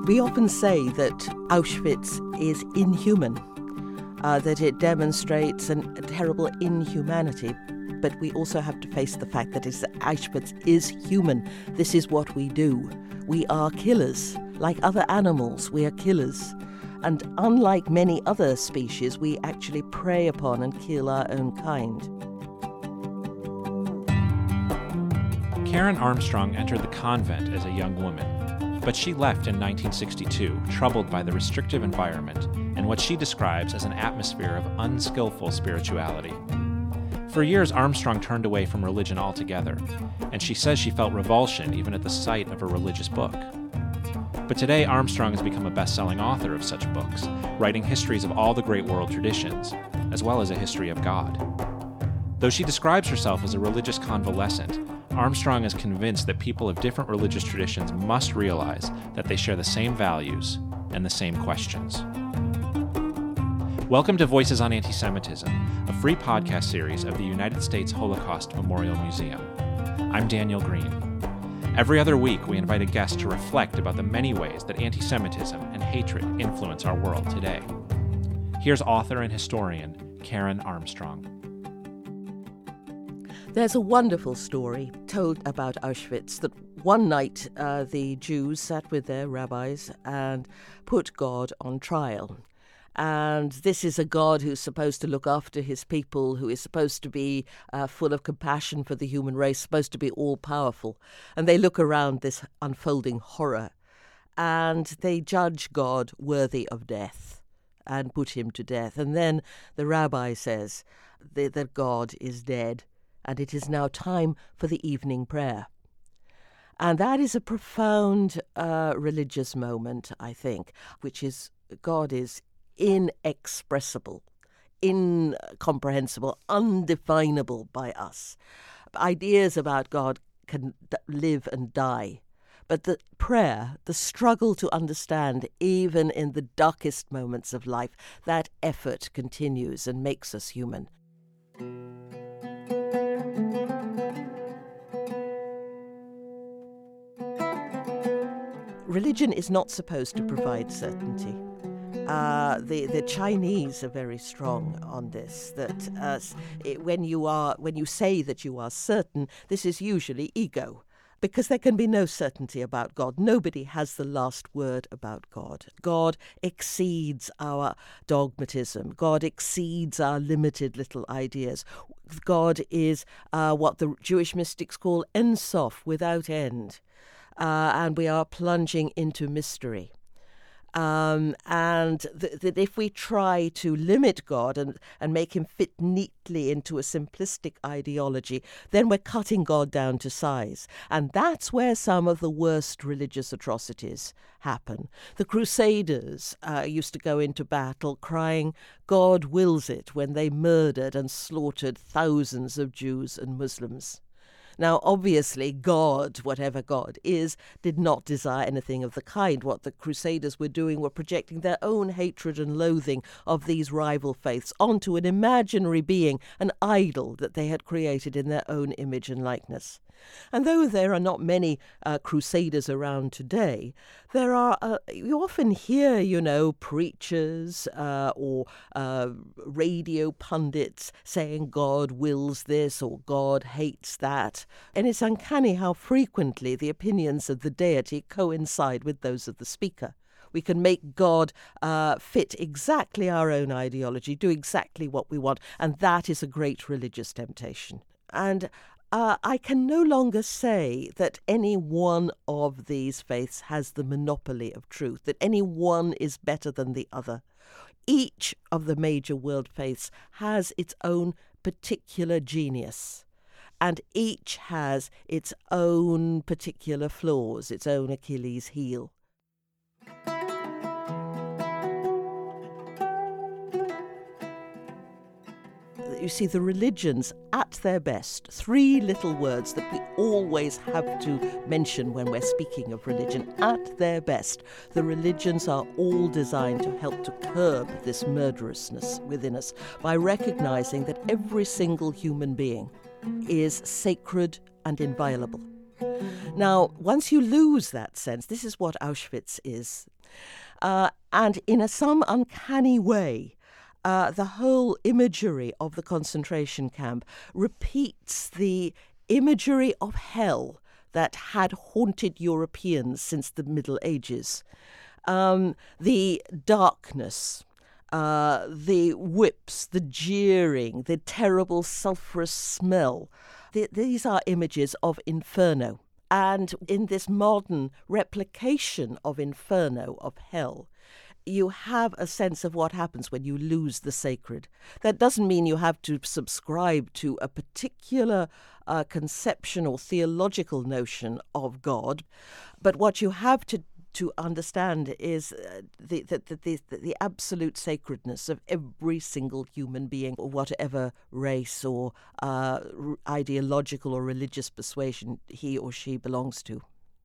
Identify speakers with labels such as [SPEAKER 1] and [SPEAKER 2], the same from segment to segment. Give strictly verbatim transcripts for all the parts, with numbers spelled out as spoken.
[SPEAKER 1] We often say that Auschwitz is inhuman, uh, that it demonstrates an, a terrible inhumanity. But we also have to face the fact that it's, Auschwitz is human. This is what we do. We are killers. Like other animals, we are killers. And unlike many other species, we actually prey upon and kill our own kind.
[SPEAKER 2] Karen Armstrong entered the convent as a young woman, but she left in nineteen sixty-two, troubled by the restrictive environment and what she describes as an atmosphere of unskillful spirituality. For years, Armstrong turned away from religion altogether, and she says she felt revulsion even at the sight of a religious book. But today, Armstrong has become a best-selling author of such books, writing histories of all the great world traditions, as well as a history of God. Though she describes herself as a religious convalescent, Armstrong is convinced that people of different religious traditions must realize that they share the same values and the same questions. Welcome to Voices on Anti-Semitism, a free podcast series of the United States Holocaust Memorial Museum. I'm Daniel Green. Every other week, we invite a guest to reflect about the many ways that anti-Semitism and hatred influence our world today. Here's author and historian Karen Armstrong.
[SPEAKER 1] There's a wonderful story told about Auschwitz that one night uh, the Jews sat with their rabbis and put God on trial. And this is a God who's supposed to look after his people, who is supposed to be uh, full of compassion for the human race, supposed to be all-powerful. And they look around this unfolding horror, and they judge God worthy of death and put him to death. And then the rabbi says that, that God is dead, and it is now time for the evening prayer. And that is a profound uh, religious moment, I think, which is God is inexpressible, incomprehensible, undefinable by us. Ideas about God can d- live and die. But the prayer, the struggle to understand, even in the darkest moments of life, that effort continues and makes us human. Religion is not supposed to provide certainty. Uh, the the Chinese are very strong on this. That uh, it, when you are when you say that you are certain, this is usually ego, because there can be no certainty about God. Nobody has the last word about God. God exceeds our dogmatism. God exceeds our limited little ideas. God is uh, what the Jewish mystics call Ein Sof, without end, uh, and we are plunging into mystery. Um, and th- that if we try to limit God and, and make him fit neatly into a simplistic ideology, then we're cutting God down to size. And that's where some of the worst religious atrocities happen. The Crusaders uh, used to go into battle crying, "God wills it," when they murdered and slaughtered thousands of Jews and Muslims. Now, obviously, God, whatever God is, did not desire anything of the kind. What the Crusaders were doing were projecting their own hatred and loathing of these rival faiths onto an imaginary being, an idol that they had created in their own image and likeness. And though there are not many uh, crusaders around today, there are, uh, you often hear, you know, preachers uh, or uh, radio pundits saying God wills this or God hates that. And it's uncanny how frequently the opinions of the deity coincide with those of the speaker. We can make God uh, fit exactly our own ideology, do exactly what we want, and that is a great religious temptation. And Uh, I can no longer say that any one of these faiths has the monopoly of truth, that any one is better than the other. Each of the major world faiths has its own particular genius, and each has its own particular flaws, its own Achilles heel. You see, the religions, at their best, three little words that we always have to mention when we're speaking of religion, at their best, the religions are all designed to help to curb this murderousness within us by recognizing that every single human being is sacred and inviolable. Now, once you lose that sense, this is what Auschwitz is. Uh, and in a some uncanny way, uh, the whole imagery of the concentration camp repeats the imagery of hell that had haunted Europeans since the Middle Ages. Um, the darkness, uh, the whips, the jeering, the terrible sulphurous smell. The, these are images of Inferno. And in this modern replication of Inferno, of hell, you have a sense of what happens when you lose the sacred. That doesn't mean you have to subscribe to a particular uh, conception or theological notion of God, but what you have to to understand is uh, the, the, the, the, the absolute sacredness of every single human being, or whatever race or uh, ideological or religious persuasion he or she belongs to.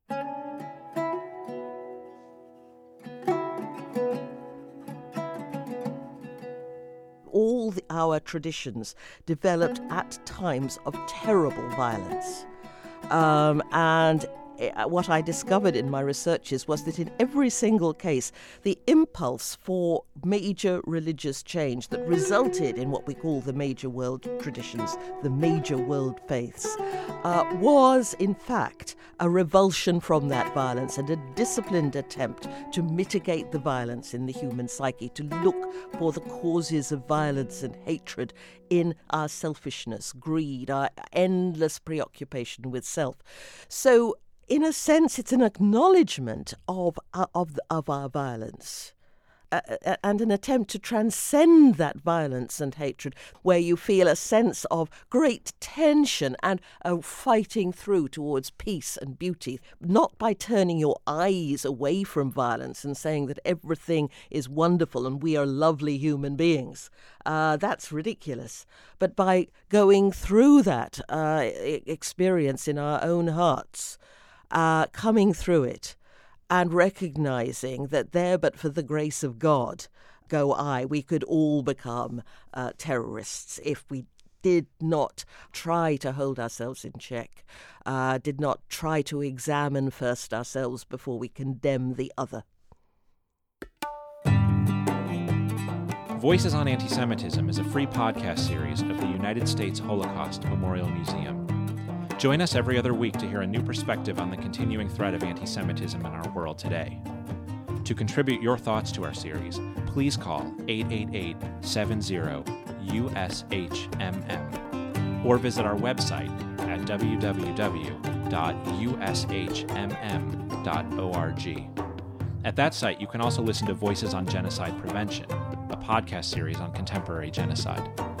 [SPEAKER 1] All the, our traditions developed at times of terrible violence. Um, and what I discovered in my researches was that in every single case, the impulse for major religious change that resulted in what we call the major world traditions, the major world faiths, uh, was in fact a revulsion from that violence and a disciplined attempt to mitigate the violence in the human psyche, to look for the causes of violence and hatred in our selfishness, greed, our endless preoccupation with self. So, in a sense, it's an acknowledgement of of of our violence, uh, and an attempt to transcend that violence and hatred, where you feel a sense of great tension and a fighting through towards peace and beauty, not by turning your eyes away from violence and saying that everything is wonderful and we are lovely human beings. Uh, that's ridiculous. But by going through that uh, experience in our own hearts, Uh, coming through it and recognizing that there but for the grace of God go I, we could all become uh, terrorists if we did not try to hold ourselves in check, uh, did not try to examine first ourselves before we condemn the other.
[SPEAKER 2] Voices on Anti-Semitism is a free podcast series of the United States Holocaust Memorial Museum. Join us every other week to hear a new perspective on the continuing threat of anti-Semitism in our world today. To contribute your thoughts to our series, please call eight eight eight, seven zero, U S H M M or visit our website at w w w dot u s h m m dot org. At that site, you can also listen to Voices on Genocide Prevention, a podcast series on contemporary genocide.